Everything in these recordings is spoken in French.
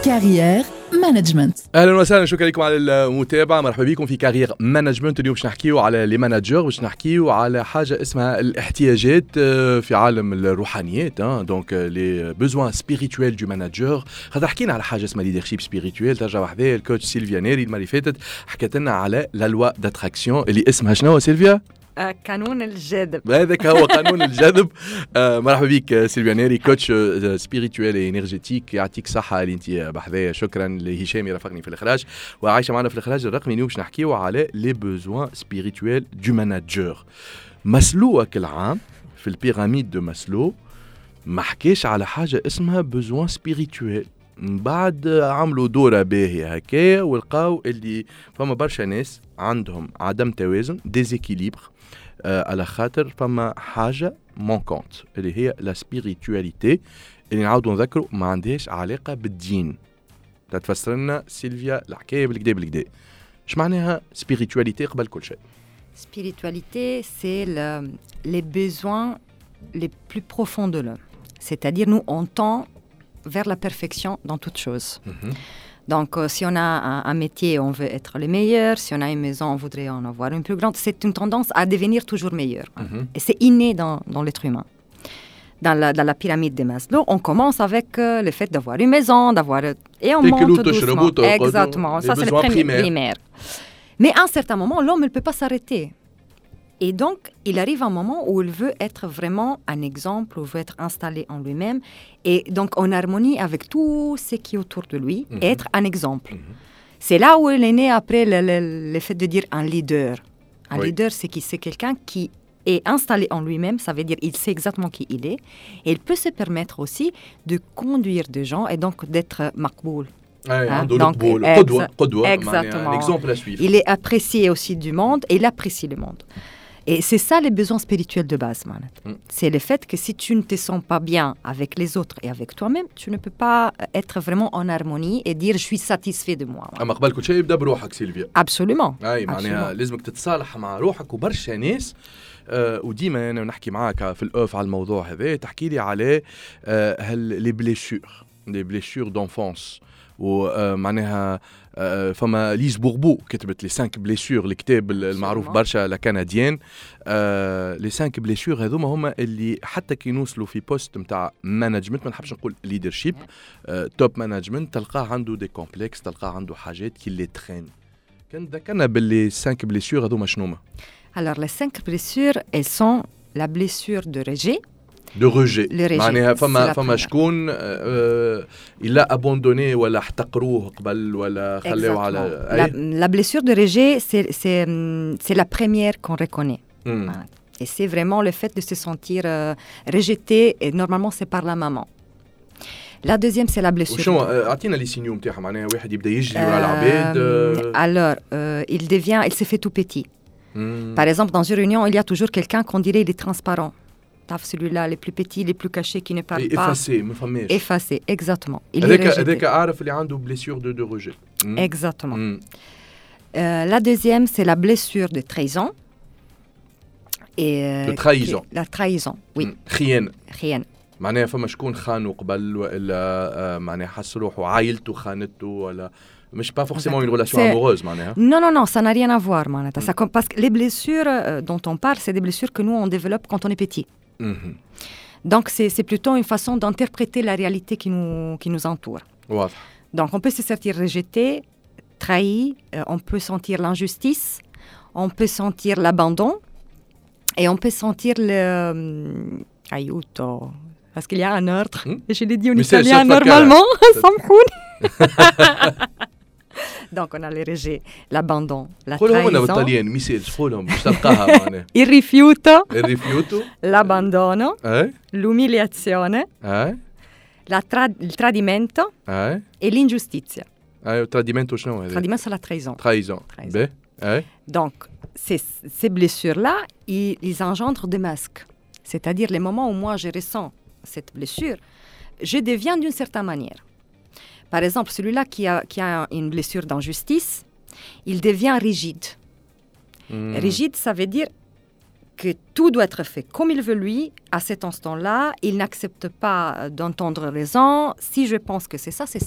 كارير مانجمنت. اهلا وسهلا، شكرا لكم على المتابعه. مرحبا بكم في كارير مانجمنت. اليوم باش نحكيو على لي ماناجر، باش نحكيو على حاجه اسمها الاحتياجات في عالم الروحانيات، دونك لي بوزوان سبيريتويل دو ماناجر. خاطر حكينا على حاجه اسمها ليدرشيب سبيريتويل، ترجع وحده الكوتش سيلفيا نيري المره اللي فاتت حكت لنا على لا لوا داتراكسيون اللي اسمها شنو سيلفيا؟ قانون الجذب. هذاك هو قانون الجذب. مرحبا بك سيلفيا نيري، كوتش سبيريتويل انرجيتيك. يعطيك صحه اللي انت بحذايا. شكرا لهشام يرافقني في الاخراج وعايشه معنا في الاخراج الرقمي. اليوم باش نحكيو على لي بوزوان سبيريتويل دو ماناجر. مسلو كل عام في البيراميد دو مسلو ما حكيش على حاجه اسمها بوزوان سبيريتويل. بعد عملوا دورة باهية هكايا ولقاو اللي فما برشا ناس عندهم عدم توازن، ديزيكيليبر، على خاطر فما حاجة مونكونت اللي هي لا سبيريتواليتي اللي نعاودوا نذكروا ما عندهاش علاقة بالدين. تفسر لنا سيلفيا الحكاية بالكدا. اش معناها سبيريتواليتي قبل كل شيء؟ Spiritualité, c'est les besoins les plus profonds de l'homme. C'est-à-dire, nous, on tend vers la perfection dans toute chose. Donc, si on a un métier, on veut être le meilleur. Si on a une maison, on voudrait en avoir une plus grande. C'est une tendance à devenir toujours meilleur. Et c'est inné dans l'être humain. Dans la pyramide des Maslow, on commence avec le fait d'avoir une maison, et on monte doucement. Exactement, ça c'est le primaire. Mais à un certain moment, l'homme ne peut pas s'arrêter. Et donc, il arrive un moment où il veut être vraiment un exemple, où il veut être installé en lui-même, et donc en harmonie avec tout ce qui est autour de lui, et être un exemple. C'est là où il est né après le fait de dire un leader. Un leader, c'est quelqu'un qui est installé en lui-même, ça veut dire il sait exactement qui il est, et il peut se permettre aussi de conduire des gens, et donc d'être makboul. Donc, exactement. Un exemple à suivre. Il est apprécié aussi du monde, et il apprécie le monde. Et c'est ça les besoins spirituels de base. C'est le fait que si tu ne te sens pas bien avec les autres et avec toi-même, tu ne peux pas être vraiment en harmonie et dire je suis satisfait de moi. أما قبل كل شيء يبدأ بروحك سيلفيا. Absolument. معناها لازمك تتصالح مع روحك. وبرشا ناس وديما أنا نحكي معاك في الأوف على الموضوع هذا، تحكي لي على لي بليشور دونفونس. ومعناها فما ليز بوربو كتبت لي 5 بليسور، الكتاب المعروف برشا لكنديان. لي 5 بليسور هذوما هما اللي حتى كي نوصلوا في بوست نتاع مانجمنت، ما نحبش نقول ليدرشيب، توب مانجمنت، تلقاه عنده دي كومبلكس، تلقاه عنده حاجات كي لي ترين. كان ذكرنا باللي 5 بليسور هذوما شنوما؟ Alors les 5 blessures, elles sont la blessure de rejet. De rejet. معناها فما شكون إلا abandonné ولا احتقروه قبل ولا خلوه على la blessure de rejet, c'est la première qu'on reconnaît. Et c'est vraiment le fait de se sentir rejeté, et normalement c'est par la maman. La deuxième, c'est la blessure. وشنو أعطينا لي سينيو نتاعها؟ معناها واحد يبدا يجري ورا العباد. Alors il se fait tout petit. Par exemple, dans une réunion, il y a toujours quelqu'un qu'on dirait il est transparent. Celui-là, les plus petits, les plus cachés, qui ne parlent pas. Effacé, ما فماش. Effacé, exactement. Il est rejeté. هذاك عارف اللي عنده blessure de rejet. Exactement. La deuxième, c'est la blessure de trahison. De trahison. La trahison, oui. خيانة. معناها فما شكون خانه قبل ولا معناها حس روحه عائلته خانته ولا مش pas forcément une relation amoureuse معناها. Non, ça n'a rien à voir معناتها. Parce que les blessures dont on parle, c'est des blessures que nous on développe quand on est petit. Donc c'est plutôt une façon d'interpréter la réalité qui nous entoure. واضح. Donc on peut se sentir rejeté, trahi, on peut sentir l'injustice, on peut sentir l'abandon, et on peut sentir le aiuto. Parce qu'il y a un ordre, et je l'ai dit en italien normalement, Donc on a le rejet, l'abandon, la trahison. Il rifiuto, l'abbandono, l'umiliazione, il tradimento e l'ingiustizia. Tradimento شنو هذا؟ Tradimento c'est la trahison. Donc ces blessures-là, ils engendrent des masques. C'est-à-dire les moments où moi je ressens cette blessure, je deviens d'une certaine manière. Par exemple, celui-là qui a une blessure d'injustice, il devient rigide. Rigide, ça veut dire que tout doit être fait comme il veut lui, à cet instant-là. Il n'accepte pas d'entendre raison. Si je pense que c'est ça, c'est ça.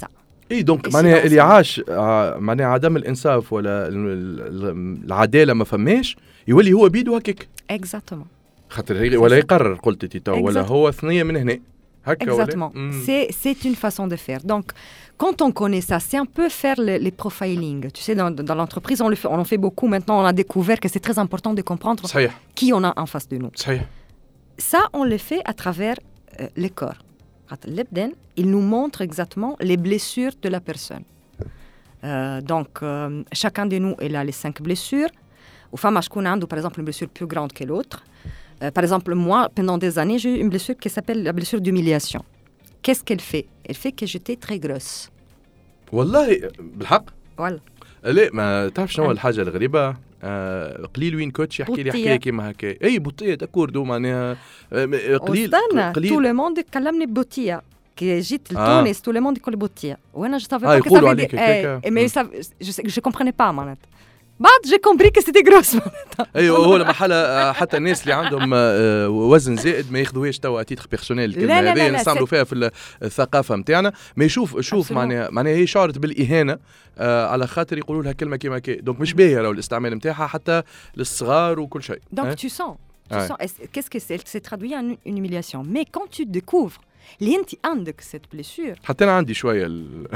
اي دونك Et معناها silence. اللي عاش معناها عدم الانصاف ولا العداله ما فماش يولي هو بيدو هكاك Exactement. خاطر ولا يقرر قلت انت تو ولا Exact. هو ثنيه من هنا هكا ولا Exactement. C'est une façon de faire. Donc, quand on connaît ça, c'est un peu faire les profiling. Tu sais, dans l'entreprise, on en fait beaucoup. Maintenant, on a découvert que c'est très important de comprendre صحيح qui on a en face de nous. صحيح Ça, on le fait à travers les corps. L'Ebden, il nous montre exactement les blessures de la personne. Donc, chacun de nous, il a les 5 blessures. Ou femme, par exemple, une blessure plus grande que l'autre. Par exemple, moi, pendant des années, j'ai eu une blessure qui s'appelle la blessure d'humiliation. Qu'est-ce qu'elle fait? Elle fait que j'étais très grosse. والله بالحق Voilà. لا ما تعرف شنو الحاجه الغريبه قليل وين كوتش يحكي لي بطية. حكايه كيما هكا اي بطيه تاكوردو معناها قليل Ostana, tout قليل le monde كلمني ببوتيا. كي جيت لتونس tout le monde يقول بوتيا. وانا je savais pas que ça يقولوا veut عليك dire. هكاكا. Mais je comprenais pas معناتها. بعد j'ai compris que c'était grosse. ايوه هو لما حتى الناس اللي عندهم وزن زائد ما ياخذوهاش توا تيتر بيرسونيل الكلمه لا، هذه لا، نستعملوا فيها في الثقافه نتاعنا ما شوف معناها هي شعرت بالاهانه على خاطر يقولوا لها كلمه كيما كي دونك مش باهيه راهو الاستعمال نتاعها حتى للصغار وكل شيء. Donc tu sens. Qu'est-ce que c'est? C'est traduit en une humiliation. Mais quand tu découvres اللي انت عندك cette blessure, حتى انا عندي شويه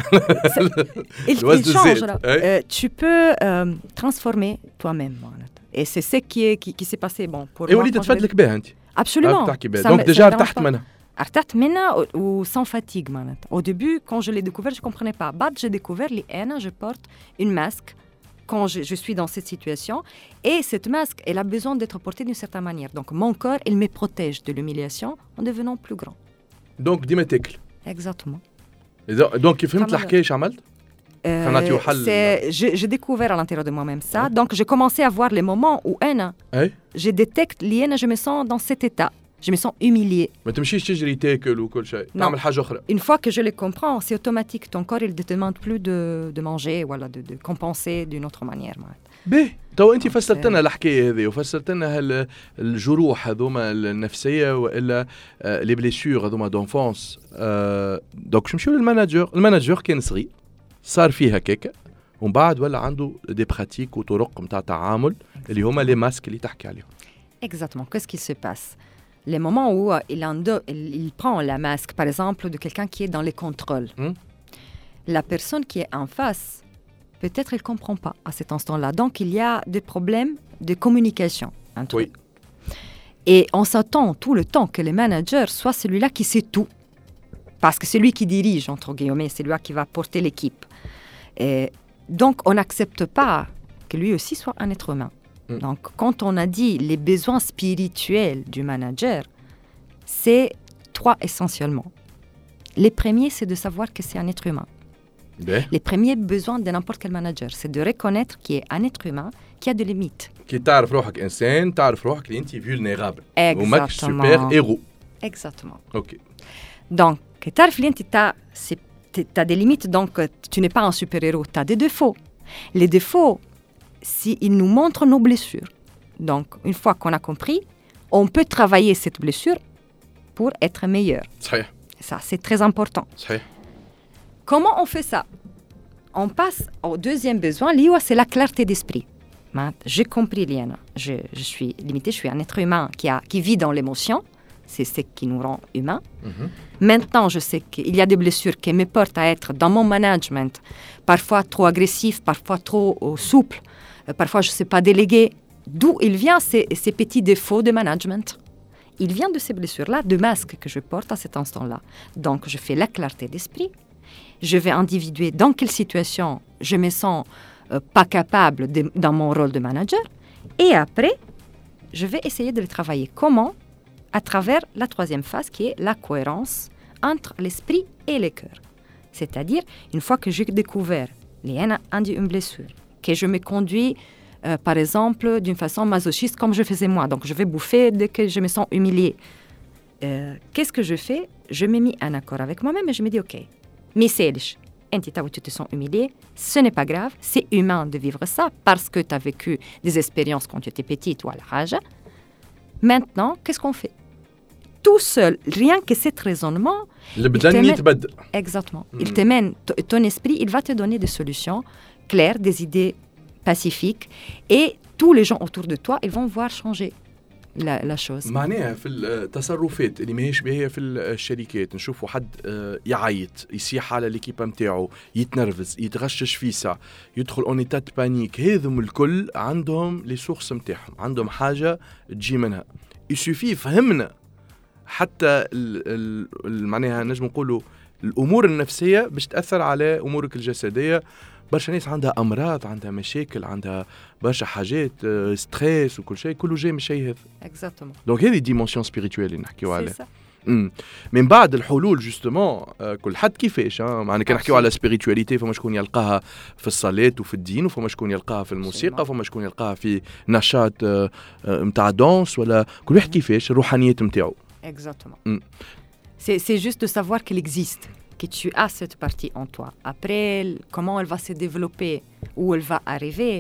il change là. Tu peux transformer toi-même. Et c'est ce qui s'est passé bon pour moi. وليت تفدلك بها انت. Absolument. تحكي بها دونك ديجا ارتحت منها. ارتحت منها ou sans fatigue معناتها. Au début, quand je l'ai découvert, je comprenais pas. بعد j'ai découvert les haines, je porte une masque quand je suis dans cette situation. Et cette masque, elle a besoin d'être portée d'une certaine manière. Donc mon corps, il me protège de l'humiliation en devenant plus grand. دونك ديما تاكل. Exactement. دونك فهمت الحكايه ايش عملت؟ J'ai découvert à l'intérieur de moi-même ça. Donc j'ai commencé à voir les moments où je détecte l'hyène, je me sens dans cet état. Je me sens humiliée. ما تمشيش تجري تاكل وكل شيء. تعمل حاجه اخرى. Une fois que je les comprends, c'est automatique. Ton corps, il ne te demande plus de manger, voilà, de compenser d'une autre manière. باهي تو انت فسرت لنا الحكايه هذه وفسرت لنا الجروح هذوما النفسيه والا لي بليسيور هذوما دونفونس دونك نمشيو الماناجور كان صغير صار فيه هكاك ومن بعد ولا عنده دي براتيك وطرق نتاع تعامل اللي هما لي ماسك اللي تحكي عليهم. Exactement. Qu'est-ce qui se passe? Les moments où il prend la masque, par exemple, de quelqu'un qui est dans les contrôles. La personne qui est en face, peut-être elle ne comprend pas à cet instant-là. Donc, il y a des problèmes de communication. Oui. Et on s'attend tout le temps que le manager soit celui-là qui sait tout. Parce que c'est lui qui dirige, entre guillemets, c'est lui qui va porter l'équipe. Et donc, on n'accepte pas que lui aussi soit un être humain. Donc, quand on a dit les besoins spirituels du manager, c'est 3 essentiellement. Les premiers, c'est de savoir que c'est un être humain. Les premiers besoins de n'importe quel manager, c'est de reconnaître qu'il est un être humain qui a des limites. كي تعرف روحك إنسان تعرف روحك اللي أنت vulnérable. Exactement. super héros. Exactement. Ok. Donc, que تعرف اللي أنت t'as des limites, donc tu n'es pas un super-héros, tu as des défauts. Les défauts, ils nous montrent nos blessures. Donc, une fois qu'on a compris, on peut travailler cette blessure pour être meilleur. صحيح. Ça, c'est très important. صحيح. Comment on fait ça? On passe au deuxième besoin, c'est la clarté d'esprit. J'ai compris, Liana. Je suis limitée, je suis un être humain qui vit dans l'émotion. C'est ce qui nous rend humains. Maintenant, je sais qu'il y a des blessures qui me portent à être dans mon management, parfois trop agressif, parfois trop souple, parfois je ne sais pas déléguer. D'où il vient ces petits défauts de management? Il vient de ces blessures-là, de masques que je porte à cet instant-là. Donc, je fais la clarté d'esprit. Je vais individuer dans quelle situation je me sens pas capable dans mon rôle de manager. Et après, je vais essayer de le travailler. Comment? À travers la troisième phase qui est la cohérence entre l'esprit et le cœur. C'est-à-dire, une fois que j'ai découvert une blessure, que je me conduis, par exemple, d'une façon masochiste comme je faisais moi. Donc, je vais bouffer dès que je me sens humiliée. Qu'est-ce que je fais? Je me mets en accord avec moi-même et je me dis, OK, mais c'est tu te sens humilié, ce n'est pas grave, c'est humain de vivre ça parce que tu as vécu des expériences quand tu étais petite ou à la rage. Maintenant, qu'est-ce qu'on fait? tout seul, rien que cet raisonnement, exactement. Il te mène, ton esprit, il va te donner des solutions claires, des idées pacifiques, et tous les gens autour de toi, ils vont voir changer la chose. معناها في التصرفات اللي ماهيش باهية في الشركات نشوفوا حد يعيط يصيح على ليكيبا نتاعو يتنرفز يتغشش فيسا يدخل اون ايتات بانيك هذم الكل عندهم لي سورس نتاعهم عندهم حاجة تجي منها يسوفي فهمنا حتى معناها نجم نقولوا الأمور النفسية باش تأثر على أمورك الجسدية برشا ناس عندها أمراض عندها مشاكل عندها برشا حاجات ستريس وكل شيء كله جاي من شيء هذا اكزاكتومون دونك هذه ديمونسيون سبيريتويل اللي نحكيو عليها من بعد الحلول جوستومون كل حد كيفاش معنا كان نحكيو على سبيريتواليتي فما شكون يلقاها في الصلاة وفي الدين وفما شكون يلقاها في الموسيقى فما شكون يلقاها في نشاط نتاع دانس ولا كل واحد كيفاش الروحانيات نتاعو exactement c'est juste de savoir qu'elle existe que tu as cette partie en toi. Après, comment elle va se développer, où elle va arriver,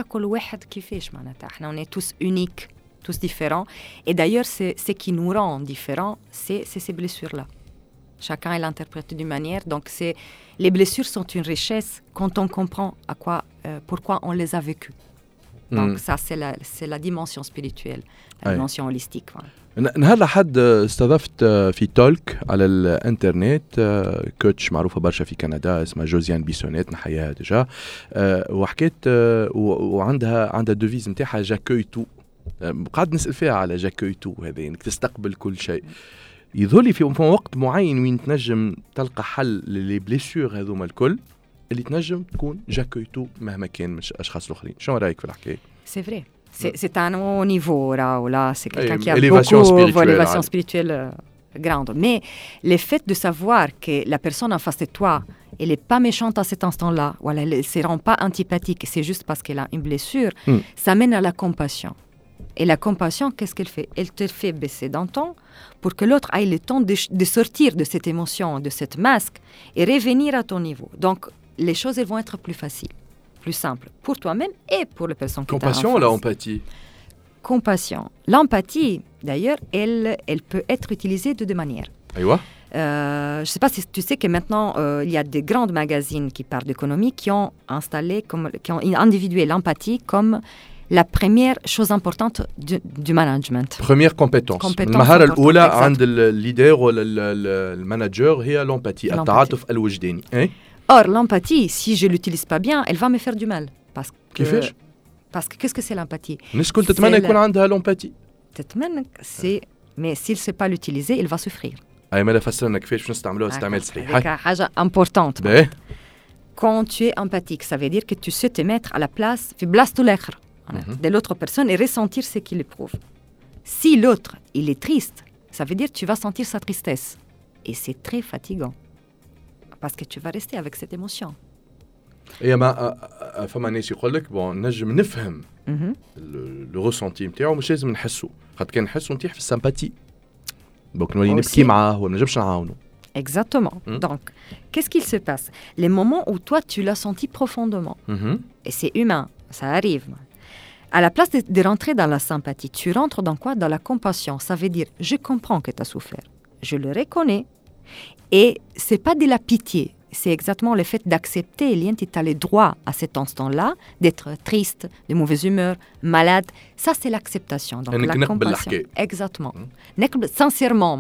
on est tous uniques, tous différents. Et d'ailleurs, ce qui nous rend différents, c'est ces blessures-là. Chacun elle l'interprète d'une manière. Donc, les blessures sont une richesse quand on comprend pourquoi on les a vécues. Donc, ça, c'est la dimension spirituelle, la dimension holistique. Voilà. نهار لحد استضفت في تولك على الانترنت كوتش معروفة برشا في كندا اسمها جوزيان بيسونيت نحياها ديجا وحكيت وعندها دوفيز نتاعها جاكوي تو قاعد نسأل فيها على جاكوي تو هذا انك تستقبل كل شيء يظهر في وقت معين وين تنجم تلقى حل للي بليسيور هذوما الكل اللي تنجم تكون جاكوي تو مهما كان من الاشخاص الاخرين شنو رايك في الحكايه سي فري C'est un haut niveau, là, c'est quelqu'un qui a élévation beaucoup d'élévation spirituelle grande. Mais le fait de savoir que la personne en face de toi, elle n'est pas méchante à cet instant-là, voilà, elle ne se rend pas antipathique, c'est juste parce qu'elle a une blessure, ça mène à la compassion. Et la compassion, qu'est-ce qu'elle fait? Elle te fait baisser d'un ton pour que l'autre ait le temps de sortir de cette émotion, de cette masque, et revenir à ton niveau. Donc, les choses elles vont être plus faciles. Plus simple pour toi-même et pour la personne qui t'a en face. Compassion ou l'empathie? Compassion. L'empathie, d'ailleurs, elle peut être utilisée de deux manières. Je ne sais pas si tu sais que maintenant, il y a des grandes magazines qui parlent d'économie qui ont individué l'empathie comme la première chose importante du management. Première compétence. المهارة الأولى عند الليدر ولا المانجر هي l'empathie. التعاطف الوجداني. Or, l'empathie, si je ne l'utilise pas bien, elle va me faire du mal. Parce que qu'est-ce que c'est l'empathie? الناس كل تتمنى يكون عندها l'empathie. تتمنى, mais s'il ne sait pas l'utiliser, il va souffrir. أي ماذا فسرنا كيفاش باش نستعملوها استعمال صحيح. هذيك حاجة importante. Quand tu es empathique, ça veut dire que tu sais te mettre à la place de l'autre personne et ressentir ce qu'il éprouve. Si l'autre, il est triste, ça veut dire que tu vas sentir sa tristesse. Et c'est très fatigant. Parce que tu vas rester avec cette émotion. Et فما ناس يقول لك بون نجم نفهم لو ريسونتي نتاعو مش لازم نحسو خاطر كان نحسو نتيح في السامباتي دونك نولي نبكي معاه ولا نجمش نعاونو. Exactement. Donc, qu'est-ce qu'il se passe? Les moments où toi tu l'as senti profondément. Et c'est humain, ça arrive. À la place de rentrer dans la sympathie, tu rentres dans quoi? Dans la compassion. Ça veut dire je comprends que tu as souffert. Je le reconnais. Et c'est pas de la pitié, c'est exactement le fait d'accepter, tu as le droit à cet instant-là d'être triste, de mauvaise humeur, malade. Ça, c'est l'acceptation. Donc, la compassion. Exactement. Sincèrement,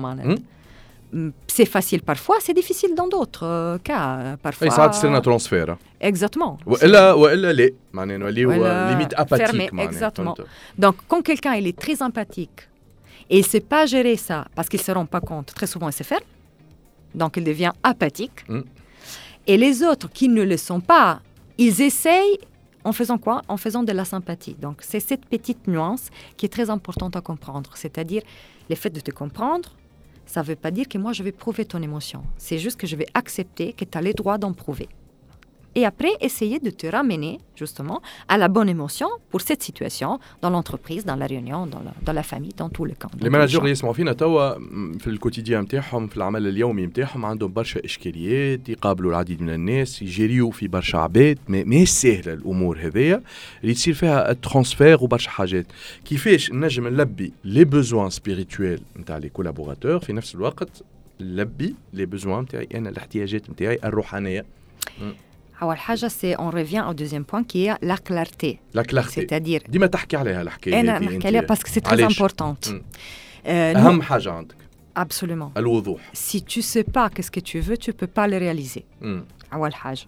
c'est facile parfois, c'est difficile dans d'autres cas. Parfois. Ça c'est un transfert. Exactement. وإلا لا معناه نوليو ليميت apathique. Exactement. Donc, quand quelqu'un il est très empathique et il ne sait pas gérer ça parce qu'il ne se rend pas compte, très souvent il se ferme. Donc, il devient apathique. Et les autres qui ne le sont pas, ils essayent en faisant quoi? En faisant de la sympathie. Donc, c'est cette petite nuance qui est très importante à comprendre. C'est-à-dire, le fait de te comprendre, ça ne veut pas dire que moi, je vais prouver ton émotion. C'est juste que je vais accepter que tu as le droit d'en prouver. Et après, essayer de te ramener justement à la bonne émotion pour cette situation dans l'entreprise, dans la réunion, dans la famille, dans tous les camps. Les managers اللي يسمعوا فينا توا في الكوتيديان نتاعهم في العمل اليومي نتاعهم عندهم برشا اشكاليات، يقابلوا العديد من الناس، يجريوا في برشا عباد، ماهيش سهله الامور هذيا اللي تصير فيها الترانسفير وبرشا حاجات. كيفاش نجم نلبي لي بوزوان سبيريتويل نتاع لي كولابوراتور في نفس الوقت نلبي لي بوزوان نتاعي انا الاحتياجات نتاعي الروحانيه؟ أول حاجة on revient au deuxième point qui est la clarté. La clarté. C'est-à-dire ديما تحكي عليها الحكاية أنا نحكي عليها parce que c'est très importante. أهم حاجة عندك. Absolument. الوضوح. Si tu sais pas qu'est-ce que tu veux, tu peux pas le réaliser. أول حاجة.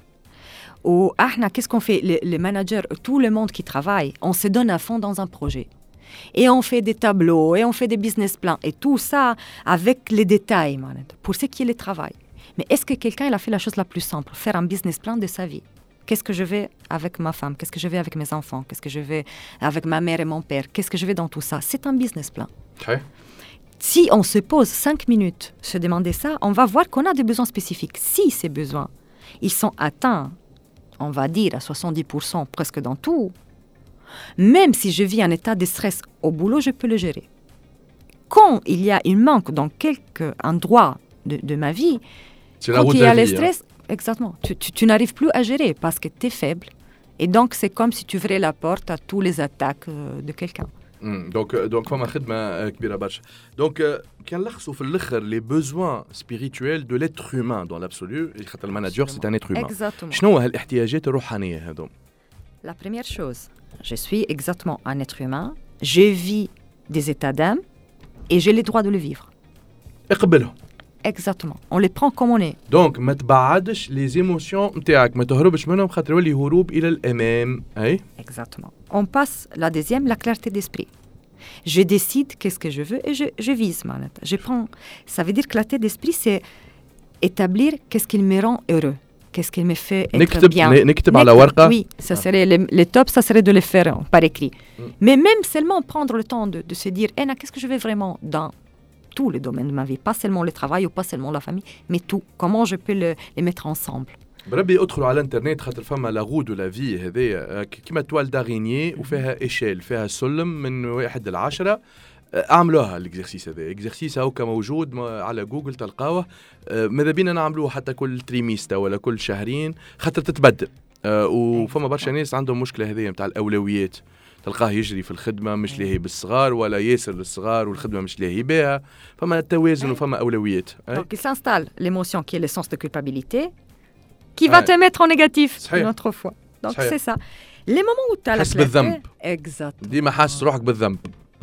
وإحنا qu'est-ce qu'on fait les managers, tout le monde qui travaille, on se donne à fond dans un projet. Et on fait des tableaux, et on fait des business plans, et tout ça avec les détails, pour ce qui est le travail. Mais est-ce que quelqu'un il a fait la chose la plus simple, faire un business plan de sa vie? Qu'est-ce que je vais avec ma femme? Qu'est-ce que je vais avec mes enfants? Qu'est-ce que je vais avec ma mère et mon père? Qu'est-ce que je vais dans tout ça? C'est un business plan. Okay. Si on se pose 5 minutes, se demander ça, on va voir qu'on a des besoins spécifiques. Si ces besoins, ils sont atteints, on va dire à 70% presque dans tout, même si je vis un état de stress au boulot, je peux le gérer. Quand il y a un manque dans quelque endroit de ma vie, quand il y a le stress, exactement, tu n'arrives plus à gérer parce que tu es faible. Et donc, c'est comme si tu ouvrais la porte à toutes les attaques de quelqu'un. Donc فما خدمة كبيرة برشا. Donc كان لخصوا في الآخر les besoins spirituels de l'être humain dans l'absolu. خاطر المانجر c'est un être humain. Exactement. شنو هالاحتياجات الروحانية هذوم؟ La première chose, je suis exactement un être humain, je vis des états d'âme et j'ai le droit de le vivre. اقبلهم. Exactement. On les prend comme on est. Donc ما تبعدش les émotions نتاعك، ما تهربش منهم خاطر يولي هروب إلى الأمام. أي. Exactement. On passe la deuxième, la clarté d'esprit. Je décide qu'est-ce que je veux et je vise. Je prends. Ça veut dire que la clarté d'esprit, c'est établir qu'est-ce qui me rend heureux. Qu'est-ce qui me fait être bien. نكتب على ورقة. Oui, ça serait les tops, ça serait de les faire par écrit. Mais même seulement prendre le temps de se dire, qu'est-ce que je veux vraiment dans tous les domaines de ma vie, pas seulement le travail ou pas seulement la famille, mais tout. Comment je peux les mettre ensemble. بربي ادخلوا على الانترنت خاطر فما لاغو دو لا في هذايا كيما توال داريني وفيها ايشيل، فيها سلم من 1 ل 10. اعملوها الاكزرسيس هذا، اكزرسيس هاكا موجود على جوجل تلقاوه. ماذا بينا نعملوه حتى كل تريميستا ولا كل شهرين خاطر تتبدل. وفما برشا ناس عندهم مشكله هذيا نتاع الاولويات، تلقاه يجري في الخدمه مش لاهي بالصغار ولا ياسر للصغار والخدمه مش لاهي بها. فما توازن وفما اولويات. Donc il s'installe l'émotion qui est le sens de culpabilité qui va te mettre en négatif une autre fois. Donc c'est ça. Les moments où tu as la clarté. Exact. ديما حاسس روحك بالذنب.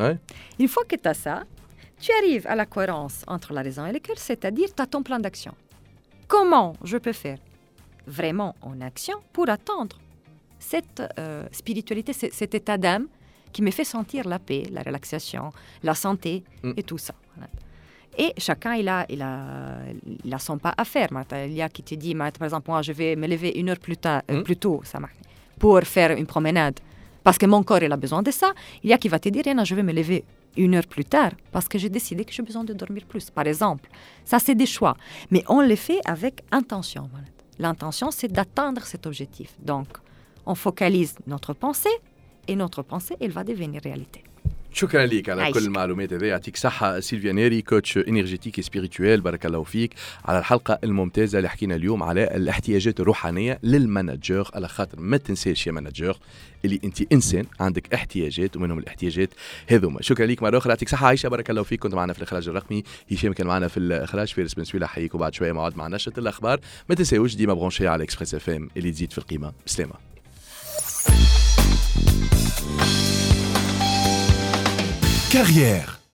Une fois que tu as ça, tu arrives à la cohérence entre la raison et le cœur, c'est-à-dire tu as ton plan d'action. Comment je peux faire vraiment en action pour atteindre cette spiritualité, cet état d'âme qui me fait sentir la paix, la relaxation, la santé et tout ça. Et chacun, il a son pas à faire. Il y a qui te dit, par exemple, moi, je vais me lever 1 heure plus tôt ça marche, pour faire une promenade parce que mon corps il a besoin de ça. Il y a qui va te dire, je vais me lever 1 heure plus tard parce que j'ai décidé que j'ai besoin de dormir plus, par exemple. Ça, c'est des choix. Mais on les fait avec intention. L'intention, c'est d'atteindre cet objectif. Donc, on focalise notre pensée et notre pensée, elle va devenir réalité. شكرا لك على كل المعلومات هذه. يعطيك صحة سيلفيا نيري، كوتش انرجيتيكي سبيريتويل. بارك الله فيك على الحلقة الممتازة اللي حكينا اليوم على الاحتياجات الروحانية للمانجر. على خاطر ما تنساش يا مانجر اللي انت انسان عندك احتياجات ومنهم الاحتياجات هذوما. شكرا لك مرة أخرى، يعطيك صحة عايشة. بارك الله فيك. كنت معنا في الإخراج الرقمي هشام، كان معنا في الإخراج فارس بن سويلة. حييكم بعد شوية موعد مع نشرة الأخبار. ما تنساوش ديما برونشي على إكسبريس اف ام اللي تزيد في القيمة. بسلامة. Carrière.